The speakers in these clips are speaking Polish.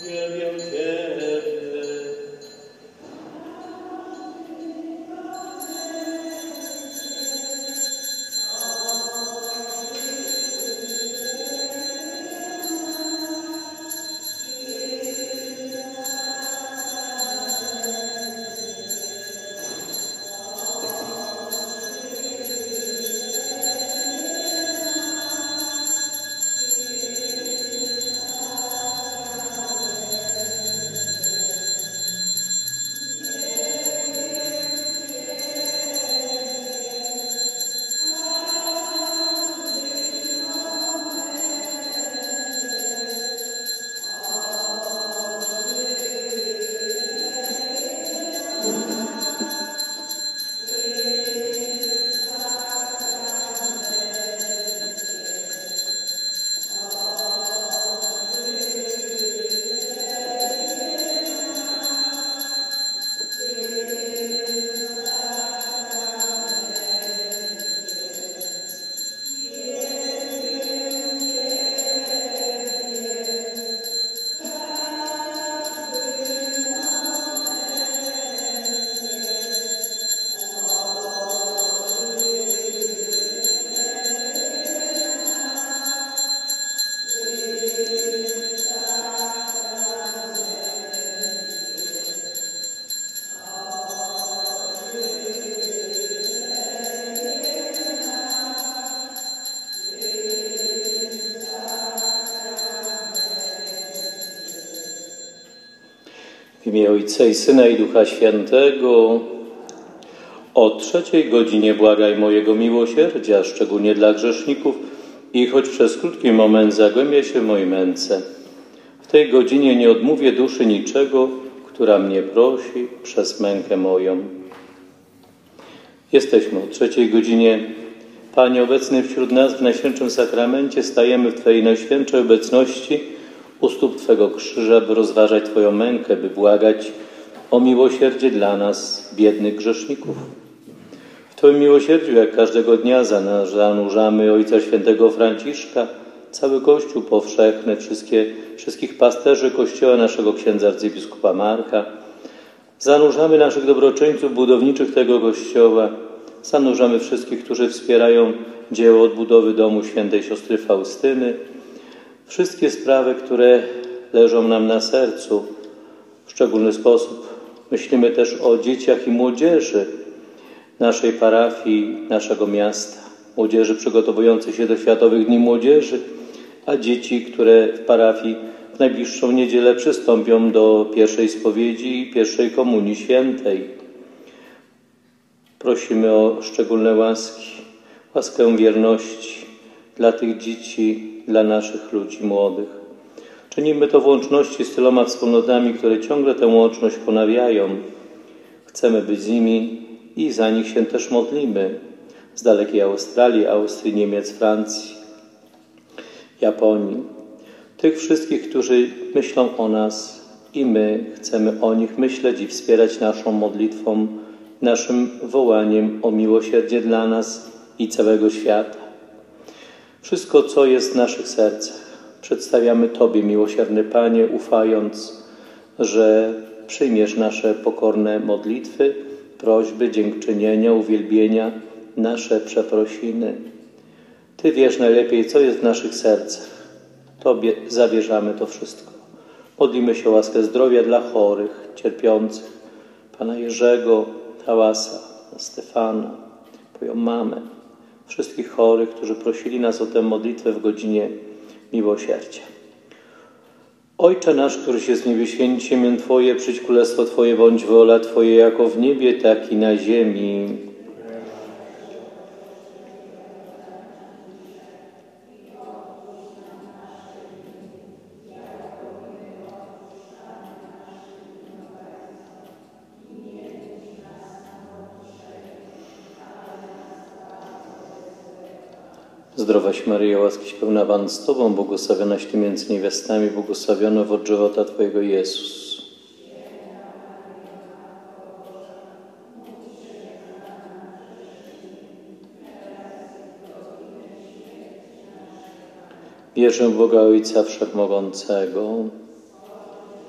W imię Ojca i Syna i Ducha Świętego. O 3:00 błagaj mojego miłosierdzia, szczególnie dla grzeszników, i choć przez krótki moment zagłębię się w mojej męce. W tej godzinie nie odmówię duszy niczego, która mnie prosi przez mękę moją. Jesteśmy o 3:00. Panie, obecny wśród nas w Najświętszym Sakramencie, stajemy w Twojej najświętszej obecności u stóp Twego krzyża, by rozważać Twoją mękę, by błagać o miłosierdzie dla nas, biednych grzeszników. W Twoim miłosierdziu, jak każdego dnia, zanurzamy Ojca Świętego Franciszka, cały Kościół powszechny, wszystkich pasterzy Kościoła, naszego księdza arcybiskupa Marka. Zanurzamy naszych dobroczyńców budowniczych tego Kościoła. Zanurzamy wszystkich, którzy wspierają dzieło odbudowy domu świętej siostry Faustyny. Wszystkie sprawy, które leżą nam na sercu. W szczególny sposób myślimy też o dzieciach i młodzieży naszej parafii, naszego miasta. Młodzieży przygotowujących się do Światowych Dni Młodzieży, a dzieci, które w parafii w najbliższą niedzielę przystąpią do pierwszej spowiedzi i pierwszej komunii świętej. Prosimy o szczególne łaski, łaskę wierności dla tych dzieci, dla naszych ludzi młodych. Czynimy to w łączności z tyloma wspólnotami, które ciągle tę łączność ponawiają. Chcemy być z nimi i za nich się też modlimy. Z dalekiej Australii, Austrii, Niemiec, Francji, Japonii. Tych wszystkich, którzy myślą o nas i my chcemy o nich myśleć i wspierać naszą modlitwą, naszym wołaniem o miłosierdzie dla nas i całego świata. Wszystko, co jest w naszych sercach, przedstawiamy Tobie, miłosierny Panie, ufając, że przyjmiesz nasze pokorne modlitwy, prośby, dziękczynienia, uwielbienia, nasze przeprosiny. Ty wiesz najlepiej, co jest w naszych sercach. Tobie zawierzamy to wszystko. Modlimy się o łaskę zdrowia dla chorych, cierpiących, Pana Jerzego, Hałasa, Stefana, Twoją mamę, wszystkich chorych, którzy prosili nas o tę modlitwę w godzinie miłosierdzia. Ojcze nasz, któryś jest w niebie, święć się imię Twoje, przyjdź królestwo Twoje, bądź wola Twoja jako w niebie, tak i na ziemi. Zdrowaś Maryjo, łaskiś pełna, Pan z Tobą, błogosławionaś Ty między niewiastami, błogosławiony owoc żywota Twojego, Jezus. Wierzę w Boga Ojca Wszechmogącego,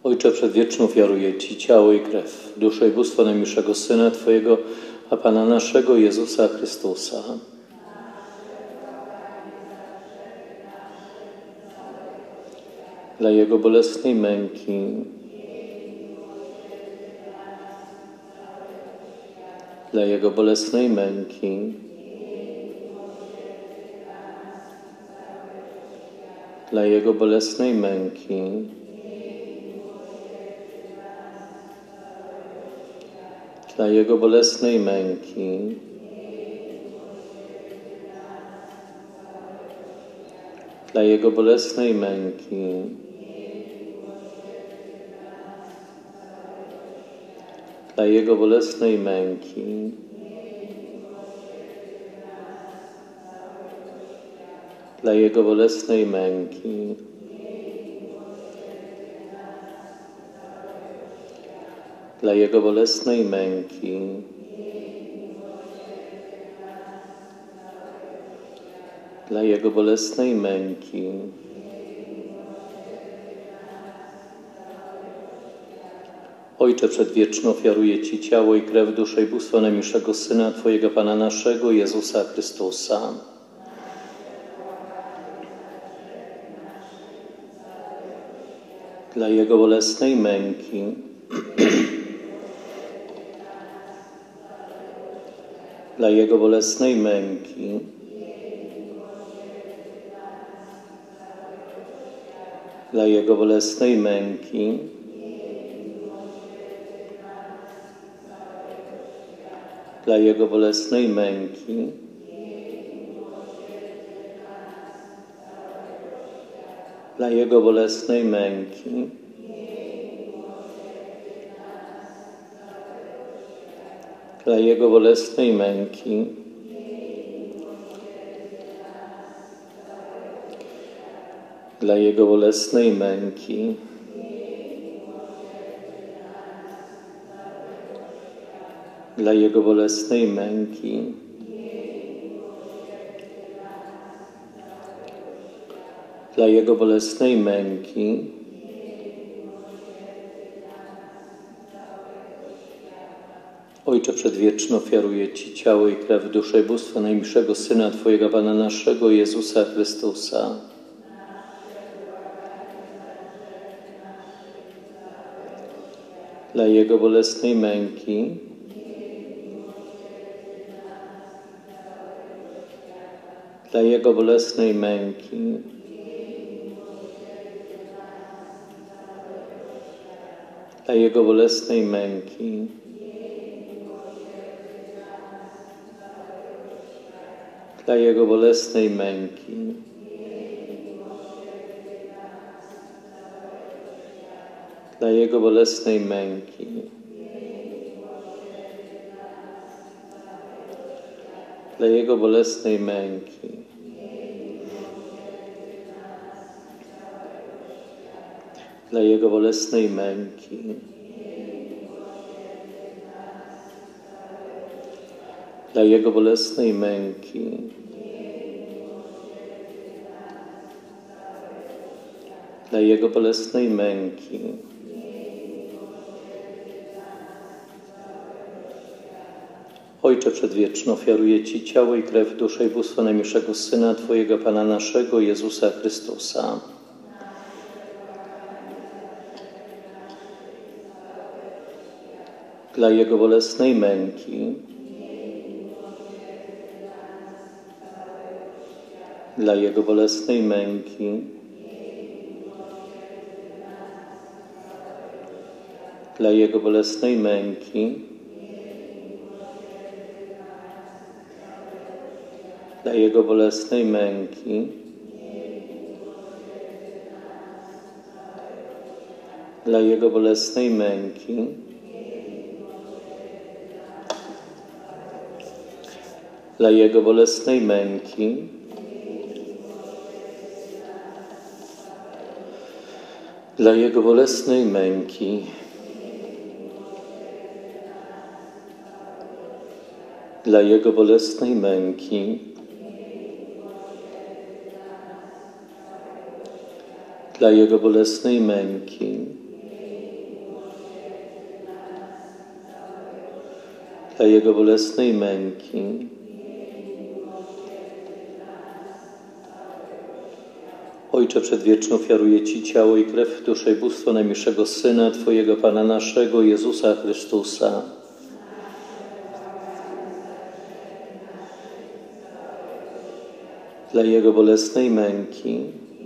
Ojcze Przedwieczny, ofiaruję Ci ciało i krew, duszę i bóstwo najmilszego Syna Twojego, a Pana naszego Jezusa Chrystusa. Dla Jego bolesnej męki, dla Jego bolesnej męki, dla Jego bolesnej męki, dla Jego bolesnej męki, dla Jego bolesnej męki, dla Jego bolesnej męki, dla Jego bolesnej męki, dla Jego bolesnej męki, dla Jego bolesnej męki, Ojcze Przedwieczny, ofiaruję Ci ciało i krew, duszę i bóstwo najmilszego Syna Twojego, Pana naszego, Jezusa Chrystusa. Dla Jego bolesnej męki, dla Jego bolesnej męki, dla Jego bolesnej męki, dla Jego bolesnej męki, dla Jego bolesnej męki, dla Jego bolesnej męki, dla Jego bolesnej męki, dla Jego bolesnej męki, dla Jego bolesnej męki, Ojcze Przedwieczny, ofiaruję Ci ciało i krew, duszę i bóstwo najmilszego Syna Twojego, Pana naszego, Jezusa Chrystusa. Dla Jego bolesnej męki, dla Jego bolesnej męki, dla Jego bolesnej męki, dla Jego bolesnej męki, dla Jego bolesnej męki, dla Jego bolesnej męki, dla Jego bolesnej męki, dla Jego bolesnej męki, dla Jego bolesnej męki, Ojcze Przedwieczny, ofiaruję Ci ciało i krew, duszę i bóstwo najmilszego Syna Twojego, Pana naszego, Jezusa Chrystusa. Dla Jego bolesnej męki, dla Jego bolesnej męki, dla Jego bolesnej męki, dla Jego bolesnej męki, dla Jego bolesnej męki, dla Jego bolesnej męki, dla Jego bolesnej męki, dla Jego bolesnej męki, dla Jego bolesnej męki, dla Jego bolesnej męki, Ojcze Przedwieczny, ofiaruję Ci ciało i krew, duszę i bóstwo najmilszego Syna Twojego, Pana naszego, Jezusa Chrystusa, dla Jego bolesnej męki,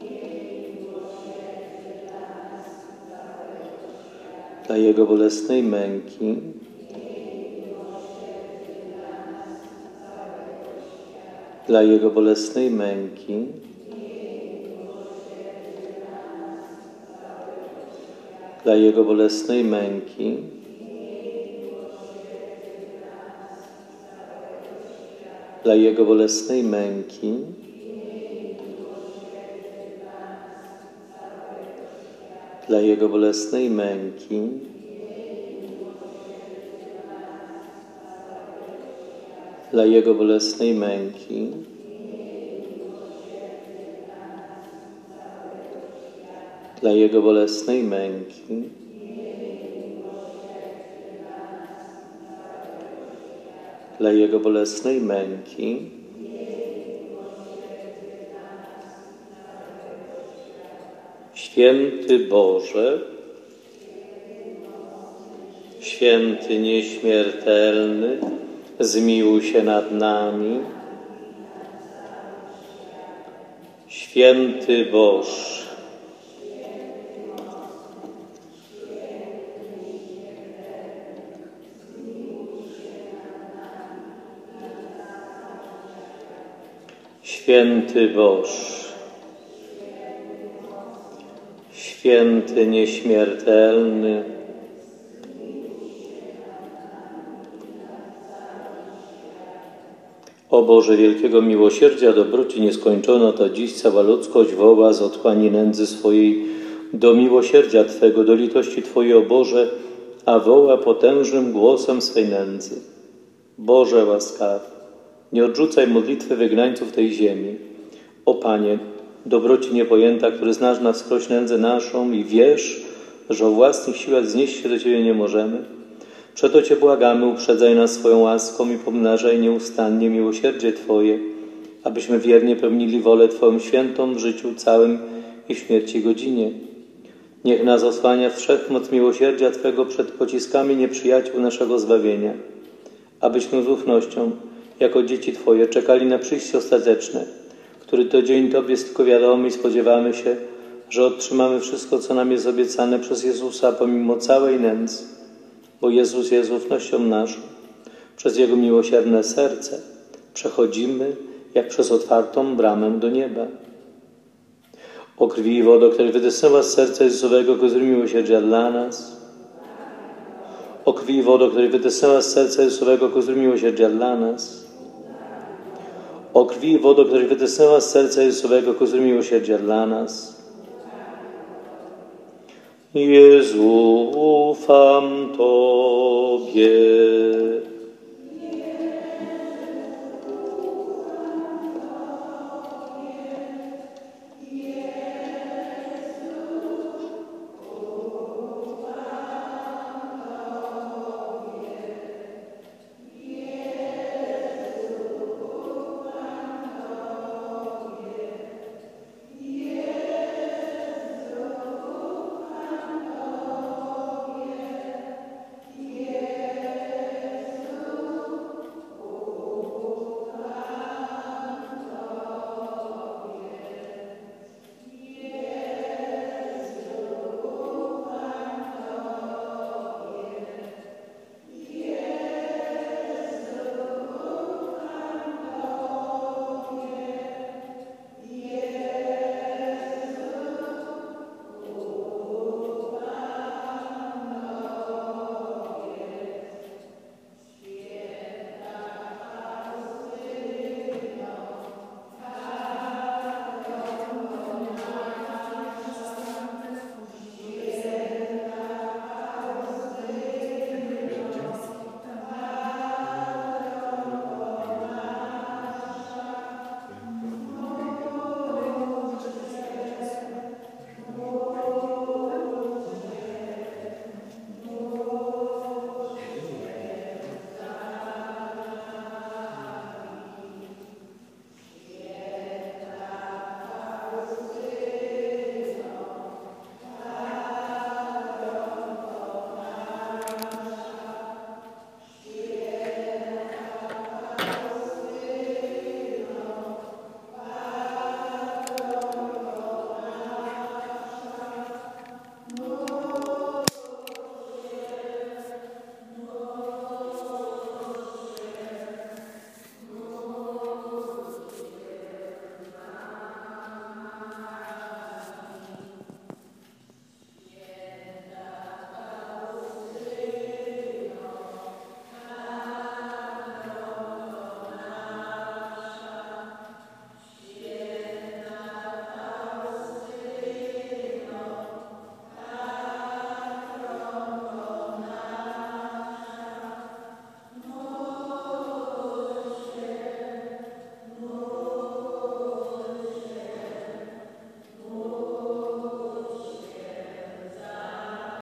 dla Jego bolesnej męki, dla Jego bolesnej męki, dla Jego bolesnej męki, dla Jego bolesnej męki, dla Jego bolesnej męki, dla Jego bolesnej męki, dla Jego bolesnej męki, dla Jego bolesnej męki, Święty Boże, Święty nieśmiertelny, zmiłuj się nad nami. Święty Boże, Święty Boże, Święty nieśmiertelny, o Boże wielkiego miłosierdzia, dobroci nieskończono, to dziś cała ludzkość woła z otchłani nędzy swojej do miłosierdzia Twego, do litości Twojej, o Boże, a woła potężnym głosem swej nędzy. Boże łaskawy, nie odrzucaj modlitwy wygnańców tej ziemi. O Panie, dobroci niepojęta, który znasz na wskroś nędzę naszą i wiesz, że o własnych siłach znieść się do Ciebie nie możemy. Przeto Cię błagamy, uprzedzaj nas swoją łaską i pomnażaj nieustannie miłosierdzie Twoje, abyśmy wiernie pełnili wolę Twoją świętą w życiu całym i w śmierci godzinie. Niech nas osłania wszechmoc miłosierdzia Twego przed pociskami nieprzyjaciół naszego zbawienia, abyśmy z ufnością, jako dzieci Twoje, czekali na przyjście ostateczne, który to dzień Tobie jest tylko wiadomy i spodziewamy się, że otrzymamy wszystko, co nam jest obiecane przez Jezusa, pomimo całej nędzy. Bo Jezus jest ufnością naszą. Przez Jego miłosierne serce przechodzimy jak przez otwartą bramę do nieba. O krwi i wodo, której wytysnęła z serca Jezusowego kozły miłosierdzia dla nas. O krwi i wodo, której wytysnęła z serca Jezusowego kozły miłosierdzia dla nas. O krwi i wodo, której wytysnęła z serca Jezusowego kozły miłosierdzia dla nas. Jezu, ufam Tobie.